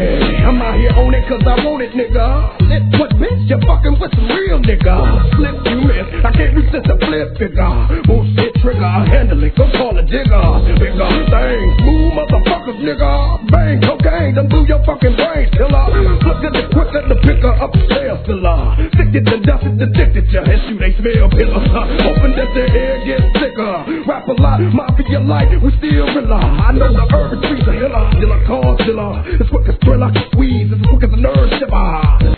Yeah, I'm out here on it cause I want it, nigga. Lit what, bitch? You're fucking with some real nigga. Slip you miss, I can't resist a flip figure. Bullshit trigger, I handle it, go call a digger. Bigger things, smooth motherfuckers, nigga. Bang, cocaine, done blew your fucking brain killer. Look at the quicker to pick her up the stairs filler. Sick it to dust it, addicted ya. And shoot, they smell pillar. Hoping that the air gets thicker. Rap a lot, mafia light, we still rely. I know the urban trees are healer. Dealer, cause dealer. It's quick as thriller, squeeze, it's quick as a nerd shiver.